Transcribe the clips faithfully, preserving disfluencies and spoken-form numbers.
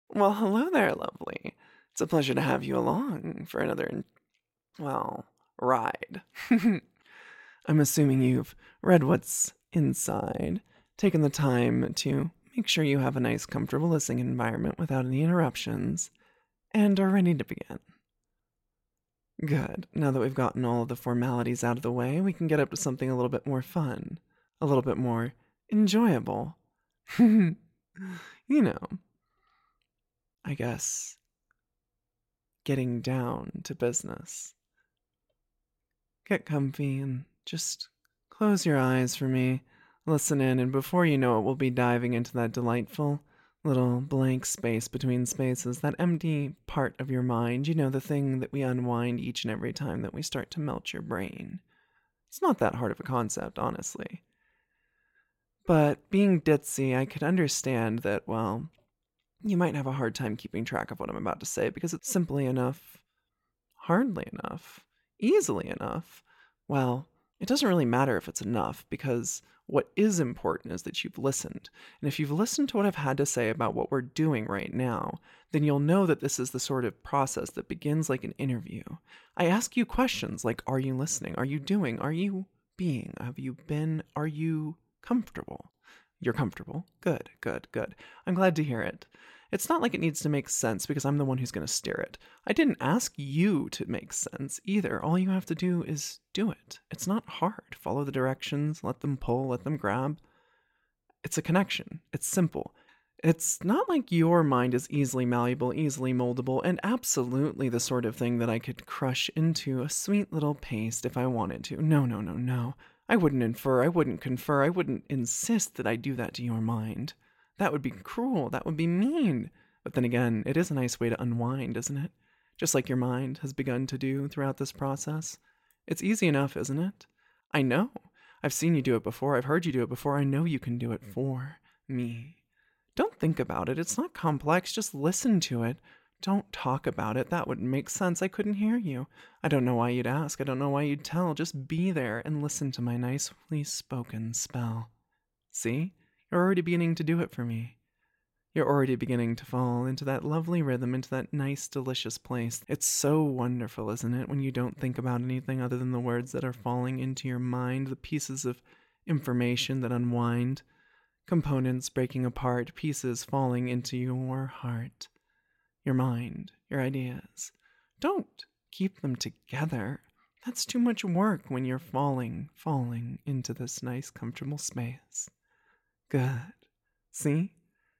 Well, hello there, lovely. It's a pleasure to have you along for another, well, ride. I'm assuming you've read what's inside, taken the time to make sure you have a nice, comfortable listening environment without any interruptions, and are ready to begin. Good. Now that we've gotten all of the formalities out of the way, we can get up to something a little bit more fun, a little bit more enjoyable. You know, I guess getting down to business. Get comfy and just close your eyes for me, listen in, and before you know it, we'll be diving into that delightful little blank space between spaces, that empty part of your mind, you know, the thing that we unwind each and every time that we start to melt your brain. It's not that hard of a concept, honestly. But being ditzy, I could understand that, well, you might have a hard time keeping track of what I'm about to say because it's simply enough, hardly enough, easily enough. Well, it doesn't really matter if it's enough because what is important is that you've listened. And if you've listened to what I've had to say about what we're doing right now, then you'll know that this is the sort of process that begins like an interview. I ask you questions like, are you listening? Are you doing? Are you being? Have you been? Are you comfortable? You're comfortable. Good, good, good. I'm glad to hear it. It's not like it needs to make sense because I'm the one who's going to steer it. I didn't ask you to make sense either. All you have to do is do it. It's not hard. Follow the directions, let them pull, let them grab. It's a connection. It's simple. It's not like your mind is easily malleable, easily moldable, and absolutely the sort of thing that I could crush into a sweet little paste if I wanted to. No, no, no, no. I wouldn't infer, I wouldn't confer, I wouldn't insist that I do that to your mind. That would be cruel, that would be mean. But then again, it is a nice way to unwind, isn't it? Just like your mind has begun to do throughout this process. It's easy enough, isn't it? I know. I've seen you do it before, I've heard you do it before, I know you can do it for me. Don't think about it, it's not complex, just listen to it. Don't talk about it, that wouldn't make sense, I couldn't hear you. I don't know why you'd ask, I don't know why you'd tell, just be there and listen to my nicely spoken spell. See? You're already beginning to do it for me. You're already beginning to fall into that lovely rhythm, into that nice, delicious place. It's so wonderful, isn't it, when you don't think about anything other than the words that are falling into your mind, the pieces of information that unwind, components breaking apart, pieces falling into your heart, your mind, your ideas. Don't keep them together. That's too much work when you're falling, falling into this nice, comfortable space. Good. See?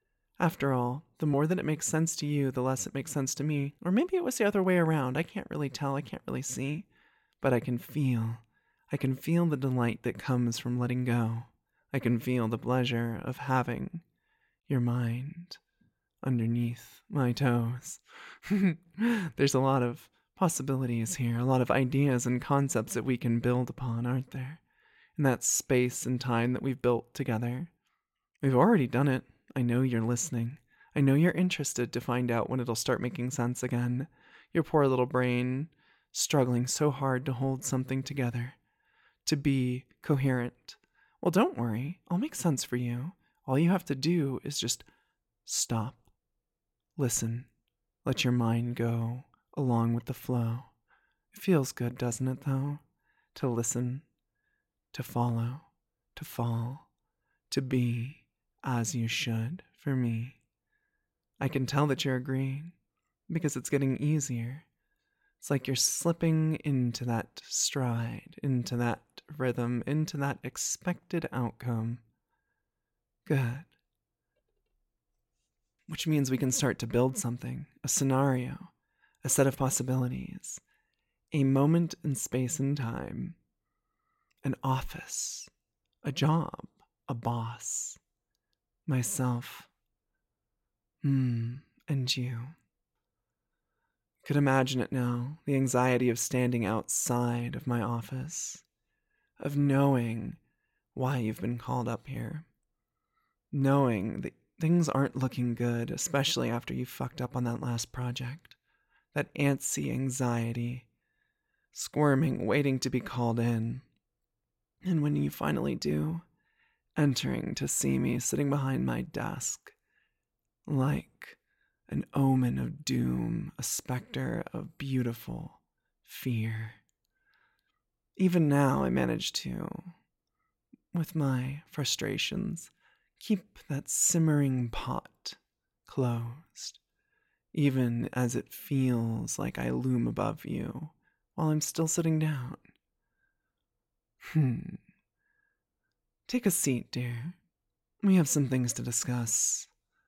After all, the more that it makes sense to you, the less it makes sense to me. Or maybe it was the other way around. I can't really tell. I can't really see. But I can feel. I can feel the delight that comes from letting go. I can feel the pleasure of having your mind underneath my toes. There's a lot of possibilities here, a lot of ideas and concepts that we can build upon, aren't there? In that space and time that we've built together. We've already done it. I know you're listening. I know you're interested to find out when it'll start making sense again. Your poor little brain, struggling so hard to hold something together, to be coherent. Well, don't worry. I'll make sense for you. All you have to do is just stop, listen, let your mind go along with the flow. It feels good, doesn't it, though? To listen, to follow, to fall, to be as you should for me. I can tell that you're agreeing because it's getting easier. It's like you're slipping into that stride, into that rhythm, into that expected outcome. Good. Which means we can start to build something, a scenario, a set of possibilities, a moment in space and time, an office, a job, a boss, myself, hmm, and you. Could imagine it now, the anxiety of standing outside of my office, of knowing why you've been called up here, knowing that things aren't looking good, especially after you fucked up on that last project, that antsy anxiety, squirming, waiting to be called in, and when you finally do, entering to see me sitting behind my desk, like an omen of doom, a specter of beautiful fear. Even now, I manage to, with my frustrations, keep that simmering pot closed, even as it feels like I loom above you while I'm still sitting down. Hmm. Take a seat, dear. We have some things to discuss.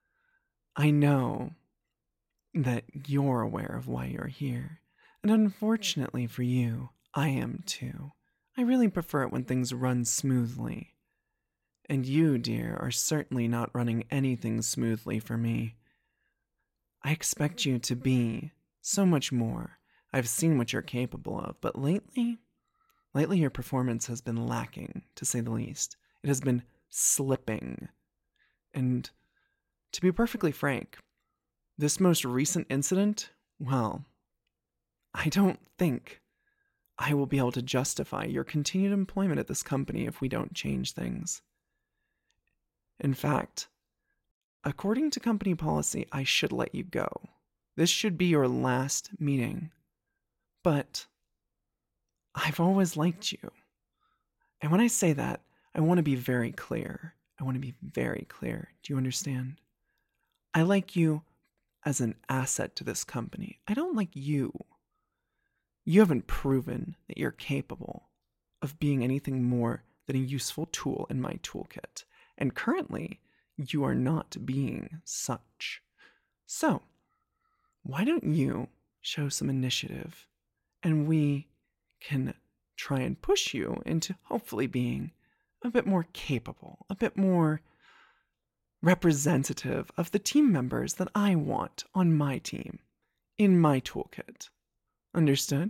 I know that you're aware of why you're here, and unfortunately for you, I am too. I really prefer it when things run smoothly. And you, dear, are certainly not running anything smoothly for me. I expect you to be so much more. I've seen what you're capable of, but lately, lately your performance has been lacking, to say the least. It has been slipping. And to be perfectly frank, this most recent incident, well, I don't think I will be able to justify your continued employment at this company if we don't change things. In fact, according to company policy, I should let you go. This should be your last meeting. But I've always liked you. And when I say that, I want to be very clear. I want to be very clear. Do you understand? I like you as an asset to this company. I don't like you. You haven't proven that you're capable of being anything more than a useful tool in my toolkit. And currently, you are not being such. So, why don't you show some initiative and we can try and push you into hopefully being a bit more capable, a bit more representative of the team members that I want on my team, in my toolkit. Understood?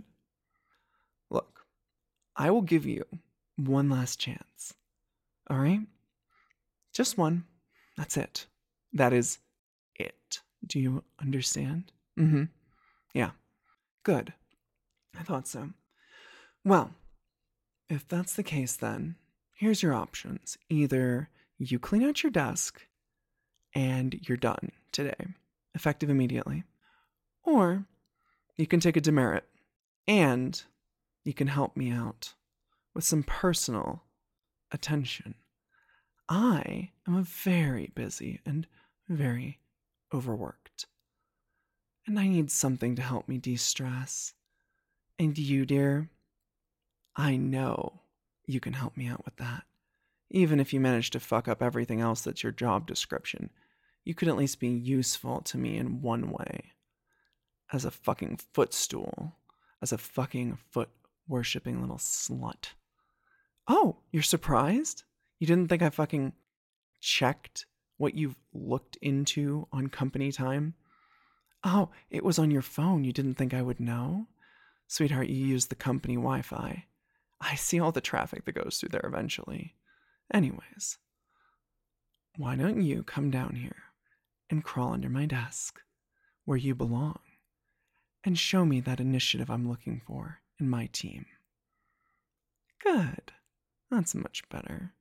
Look, I will give you one last chance. All right? Just one. That's it. That is it. Do you understand? Mm-hmm. Yeah. Good. I thought so. Well, if that's the case then, here's your options. Either you clean out your desk and you're done today, effective immediately, or you can take a demerit and you can help me out with some personal attention. I am very busy and very overworked, and I need something to help me de-stress. And you, dear, I know you can help me out with that. Even if you manage to fuck up everything else that's your job description, you could at least be useful to me in one way. As a fucking footstool. As a fucking foot-worshipping little slut. Oh, you're surprised? You didn't think I fucking checked what you've looked into on company time? Oh, it was on your phone. You didn't think I would know? Sweetheart, you use the company Wi-Fi. I see all the traffic that goes through there eventually. Anyways, why don't you come down here and crawl under my desk, where you belong, and show me that initiative I'm looking for in my team? Good. That's much better.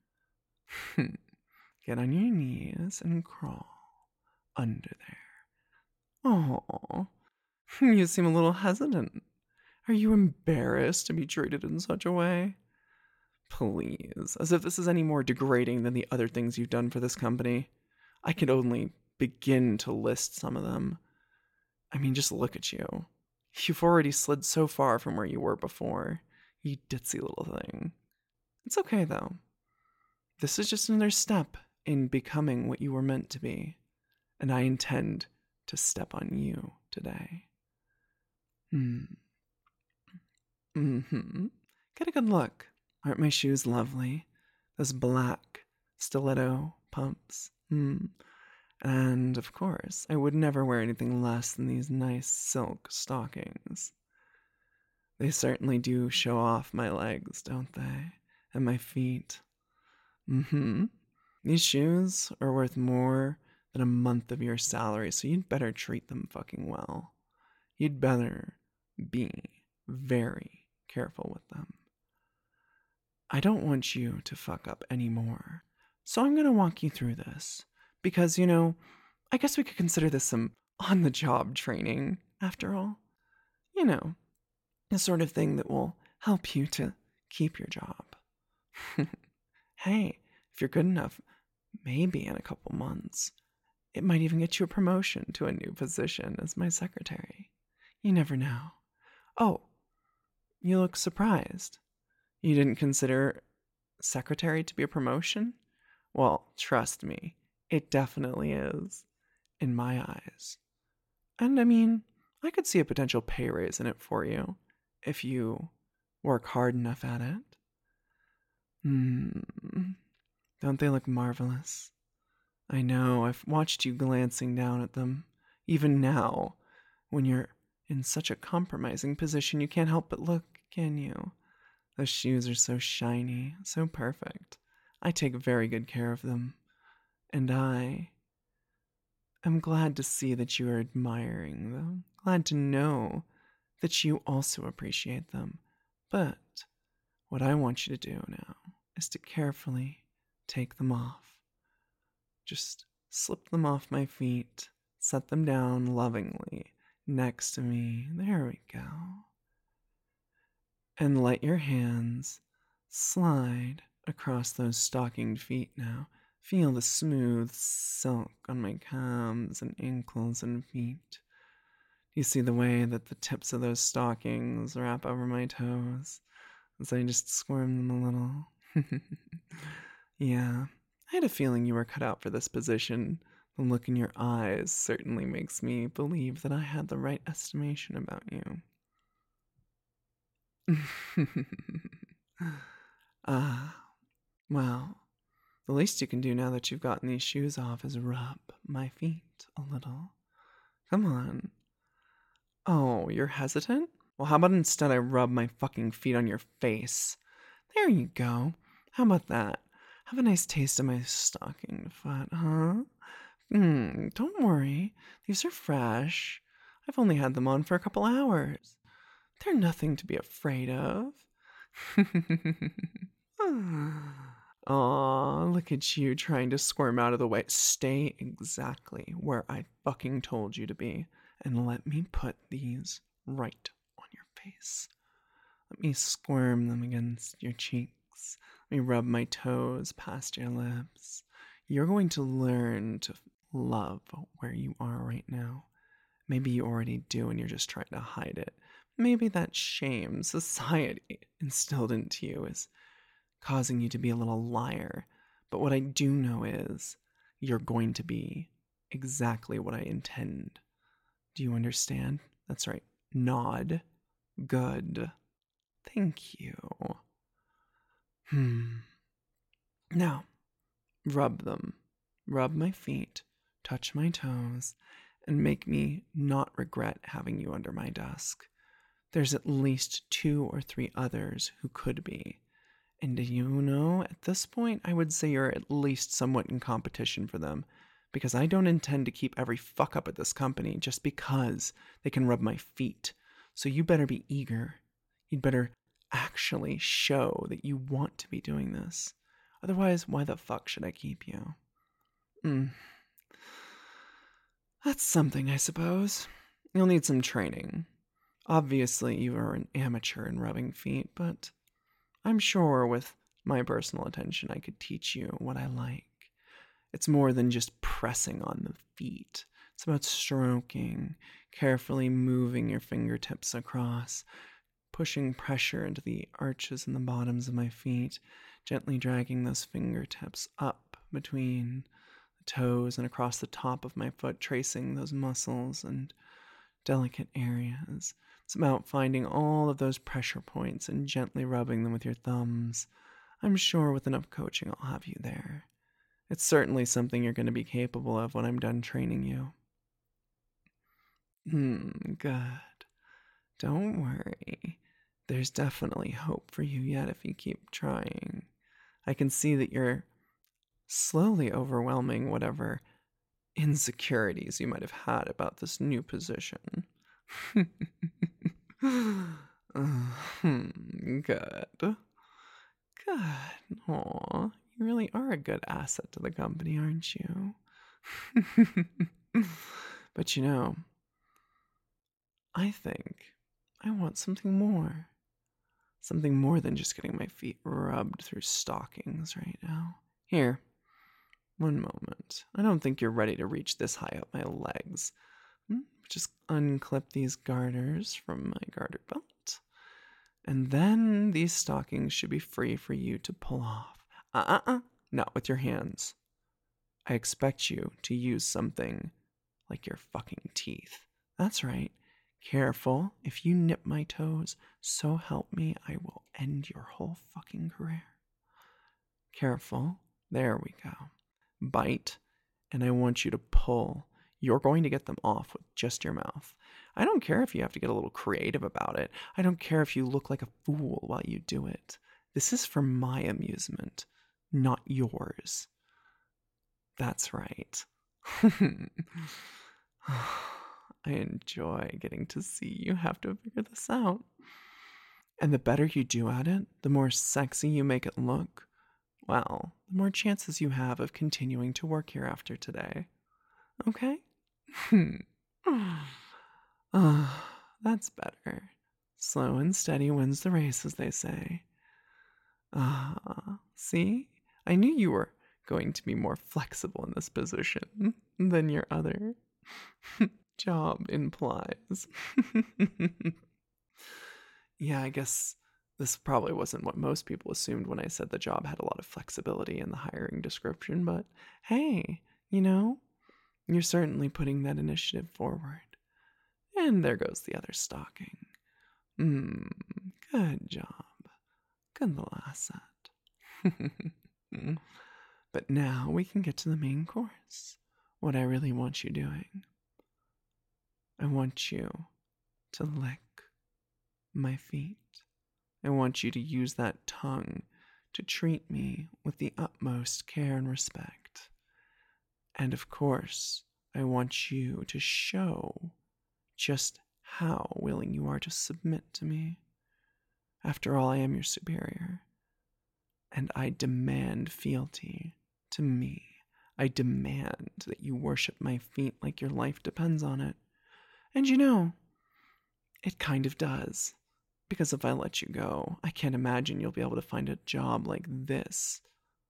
Get on your knees and crawl under there. Oh, you seem a little hesitant. Are you embarrassed to be treated in such a way? Please, as if this is any more degrading than the other things you've done for this company. I could only begin to list some of them. I mean, just look at you. You've already slid so far from where you were before. You ditzy little thing. It's okay, though. This is just another step in becoming what you were meant to be. And I intend to step on you today. Hmm. Mm-hmm. Get a good look. Aren't my shoes lovely? Those black stiletto pumps. Hmm. And, of course, I would never wear anything less than these nice silk stockings. They certainly do show off my legs, don't they? And my feet. Mm-hmm. These shoes are worth more than a month of your salary, so you'd better treat them fucking well. You'd better be very careful with them. I don't want you to fuck up anymore, so I'm gonna walk you through this. Because, you know, I guess we could consider this some on-the-job training, after all. You know, the sort of thing that will help you to keep your job. Hey, if you're good enough, maybe in a couple months, it might even get you a promotion to a new position as my secretary. You never know. Oh, you look surprised. You didn't consider secretary to be a promotion? Well, trust me, it definitely is, in my eyes. And I mean, I could see a potential pay raise in it for you, if you work hard enough at it. Hmm, don't they look marvelous? I know, I've watched you glancing down at them. Even now, when you're in such a compromising position, you can't help but look, can you? Those shoes are so shiny, so perfect. I take very good care of them. And I am glad to see that you are admiring them. Glad to know that you also appreciate them. But what I want you to do now is to carefully take them off. Just slip them off my feet, set them down lovingly next to me. There we go. And let your hands slide across those stockinged feet now. Feel the smooth silk on my calves and ankles and feet. You see the way that the tips of those stockings wrap over my toes as I just squirm them a little. Yeah, I had a feeling you were cut out for this position. The look in your eyes certainly makes me believe that I had the right estimation about you. Ah, well, the least you can do now that you've gotten these shoes off is rub my feet a little. Come on. Oh, you're hesitant? Well, how about instead I rub my fucking feet on your face? There you go. How about that? Have a nice taste of my stocking foot, huh? Hmm, don't worry. These are fresh. I've only had them on for a couple hours. They're nothing to be afraid of. Aw, look at you trying to squirm out of the way. Stay exactly where I fucking told you to be, and let me put these right on your face. Let me squirm them against your cheeks. Let me rub my toes past your lips. You're going to learn to love where you are right now. Maybe you already do and you're just trying to hide it. Maybe that shame society instilled into you is causing you to be a little liar. But what I do know is you're going to be exactly what I intend. Do you understand? That's right. Nod. Good. Thank you. Hmm. Now, rub them. Rub my feet, touch my toes, and make me not regret having you under my desk. There's at least two or three others who could be. And you know, at this point, I would say you're at least somewhat in competition for them, because I don't intend to keep every fuck up at this company just because they can rub my feet. So you better be eager. You'd better actually show that you want to be doing this. Otherwise, why the fuck should I keep you? Hmm. That's something, I suppose. You'll need some training. Obviously, you are an amateur in rubbing feet, but I'm sure with my personal attention I could teach you what I like. It's more than just pressing on the feet. It's about stroking, carefully moving your fingertips across, pushing pressure into the arches and the bottoms of my feet, gently dragging those fingertips up between the toes and across the top of my foot, tracing those muscles and delicate areas. It's about finding all of those pressure points and gently rubbing them with your thumbs. I'm sure with enough coaching I'll have you there. It's certainly something you're going to be capable of when I'm done training you. Hmm, good. Don't worry. There's definitely hope for you yet if you keep trying. I can see that you're slowly overwhelming whatever insecurities you might have had about this new position. uh, good. Good. Aw, you really are a good asset to the company, aren't you? But you know, I think I want something more. Something more than just getting my feet rubbed through stockings right now. Here, one moment. I don't think you're ready to reach this high up my legs. Hmm, Just unclip these garters from my garter belt. And then these stockings should be free for you to pull off. Uh-uh-uh. Not with your hands. I expect you to use something like your fucking teeth. That's right. Careful. If you nip my toes, so help me, I will end your whole fucking career. Careful. There we go. Bite, and I want you to pull. You're going to get them off with just your mouth. I don't care if you have to get a little creative about it. I don't care if you look like a fool while you do it. This is for my amusement, not yours. That's right. I enjoy getting to see you have to figure this out. And the better you do at it, the more sexy you make it look, well, the more chances you have of continuing to work here after today. Okay? Ah, that's better. Slow and steady wins the race, as they say. Ah, see? I knew you were going to be more flexible in this position than your other job implies. Yeah, I guess this probably wasn't what most people assumed when I said the job had a lot of flexibility in the hiring description, but hey, you know, you're certainly putting that initiative forward. And there goes the other stocking. Hmm, good job. Good little asset. But now we can get to the main course. What I really want you doing. I want you to lick my feet. I want you to use that tongue to treat me with the utmost care and respect. And of course, I want you to show just how willing you are to submit to me. After all, I am your superior, and I demand fealty to me. I demand that you worship my feet like your life depends on it. And you know, it kind of does. Because if I let you go, I can't imagine you'll be able to find a job like this.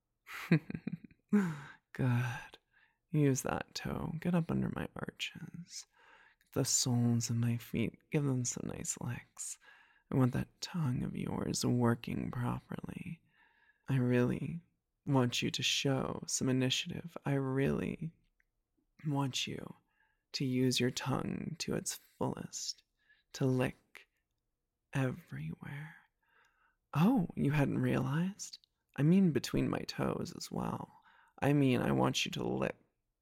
Good. Use that toe. Get up under my arches. Get the soles of my feet. Give them some nice licks. I want that tongue of yours working properly. I really want you to show some initiative. I really want you to use your tongue to its fullest, to lick everywhere. Oh, you hadn't realized? I mean between my toes as well. I mean, I want you to lick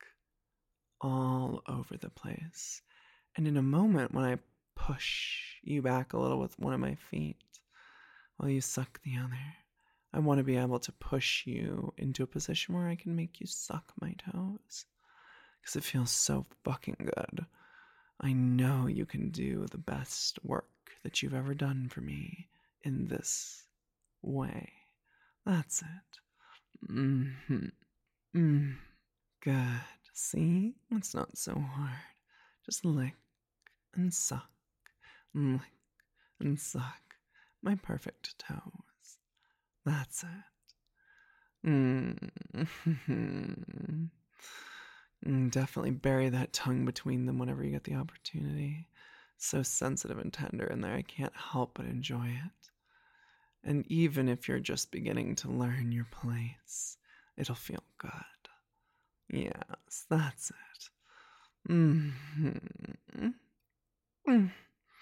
all over the place. And in a moment, when I push you back a little with one of my feet, while you suck the other, I want to be able to push you into a position where I can make you suck my toes. Because it feels so fucking good. I know you can do the best work that you've ever done for me in this way. That's it. Mm-hmm. Mm. Good. See? It's not so hard. Just lick and suck, lick and suck my perfect toes. That's it. Mm-hmm. Mm, definitely bury that tongue between them whenever you get the opportunity. So sensitive and tender in there, I can't help but enjoy it. And even if you're just beginning to learn your place, it'll feel good. Yes, that's it. Mm-hmm. Mm.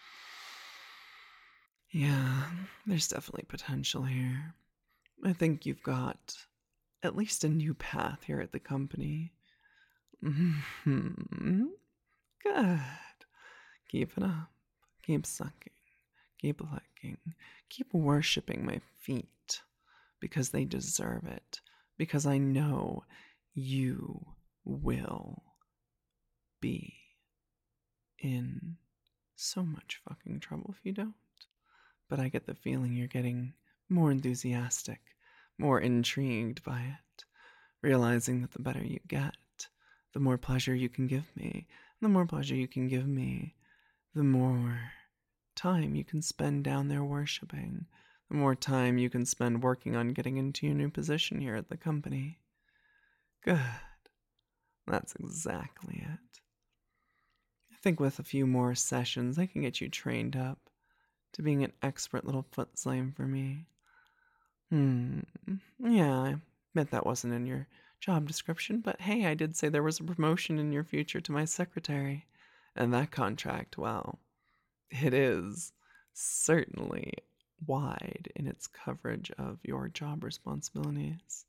Yeah, there's definitely potential here. I think you've got at least a new path here at the company. Mm-hmm. Good. Keep it up. Keep sucking. Keep licking. Keep worshipping my feet. Because they deserve it. Because I know you will be in so much fucking trouble if you don't. But I get the feeling you're getting more enthusiastic, more intrigued by it, realizing that the better you get, the more pleasure you can give me, The more pleasure you can give me, the more time you can spend down there worshiping, the more time you can spend working on getting into your new position here at the company. Good. That's exactly it. I think with a few more sessions, I can get you trained up to being an expert little foot slave for me. Hmm. Yeah, I admit that wasn't in your job description, but hey, I did say there was a promotion in your future to my secretary. And that contract, well, it is certainly wide in its coverage of your job responsibilities.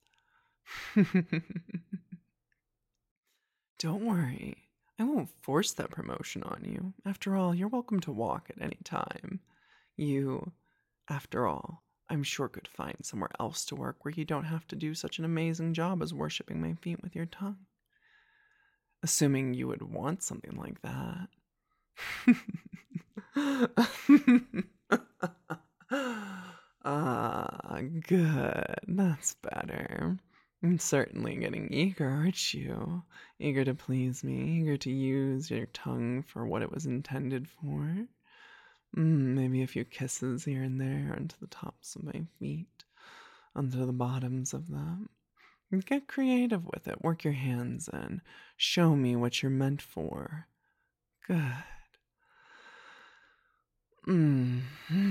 Don't worry. I won't force that promotion on you. After all, you're welcome to walk at any time. You, after all, I'm sure could find somewhere else to work where you don't have to do such an amazing job as worshipping my feet with your tongue. Assuming you would want something like that. Ah, good. That's better. I'm certainly getting eager, aren't you? Eager to please me, eager to use your tongue for what it was intended for. Mm, maybe a few kisses here and there onto the tops of my feet, onto the bottoms of them. Get creative with it. Work your hands in. Show me what you're meant for. Good. Mm.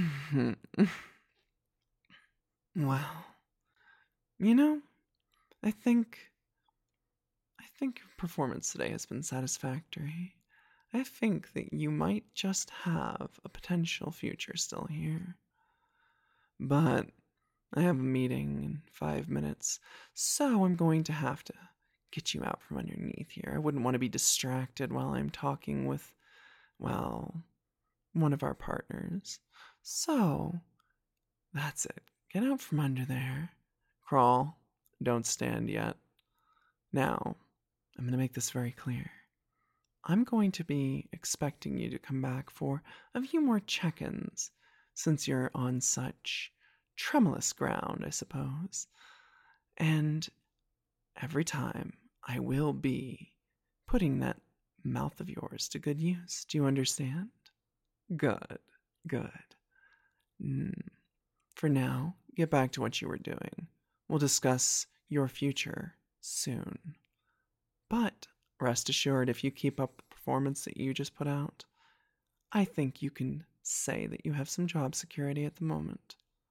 Well, you know, I think I think your performance today has been satisfactory. I think that you might just have a potential future still here. But I have a meeting in five minutes, so I'm going to have to get you out from underneath here. I wouldn't want to be distracted while I'm talking with, well, one of our partners. So, that's it. Get out from under there. Crawl. Don't stand yet. Now, I'm going to make this very clear. I'm going to be expecting you to come back for a few more check-ins, since you're on such tremulous ground, I suppose. And every time I will be putting that mouth of yours to good use. Do you understand? Good, good. Mm. For now, get back to what you were doing. We'll discuss your future soon. But rest assured, if you keep up the performance that you just put out, I think you can say that you have some job security at the moment.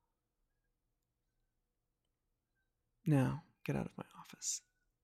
Now, get out of my office.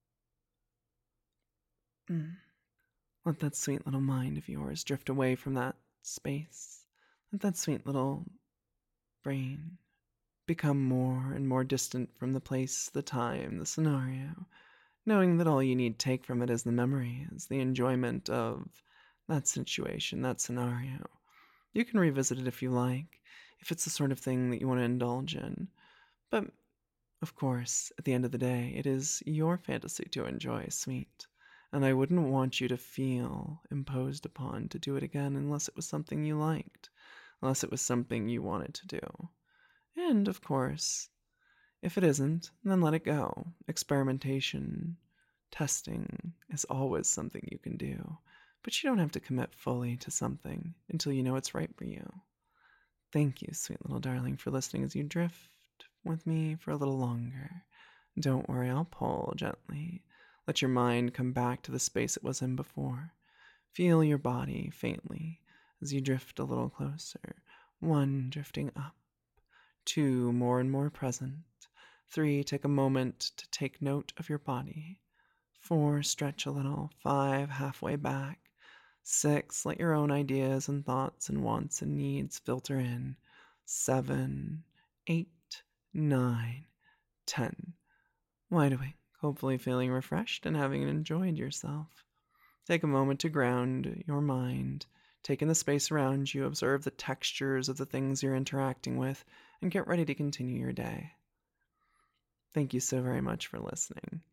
Mm. Let that sweet little mind of yours drift away from that space. Let that sweet little brain become more and more distant from the place, the time, the scenario, knowing that all you need to take from it is the memories, the enjoyment of that situation, that scenario. You can revisit it if you like, if it's the sort of thing that you want to indulge in. But, of course, at the end of the day, it is your fantasy to enjoy, sweet. And I wouldn't want you to feel imposed upon to do it again unless it was something you liked, unless it was something you wanted to do. And, of course, if it isn't, then let it go. Experimentation, testing is always something you can do, but you don't have to commit fully to something until you know it's right for you. Thank you, sweet little darling, for listening as you drift with me for a little longer. Don't worry, I'll pull gently. Let your mind come back to the space it was in before. Feel your body faintly as you drift a little closer. One, drifting up. Two, more and more present. Three, take a moment to take note of your body. Four, stretch a little. Five, halfway back. Six, let your own ideas and thoughts and wants and needs filter in. Seven, eight, nine, ten. Wide awake, hopefully feeling refreshed and having enjoyed yourself. Take a moment to ground your mind. Take in the space around you, observe the textures of the things you're interacting with, and get ready to continue your day. Thank you so very much for listening.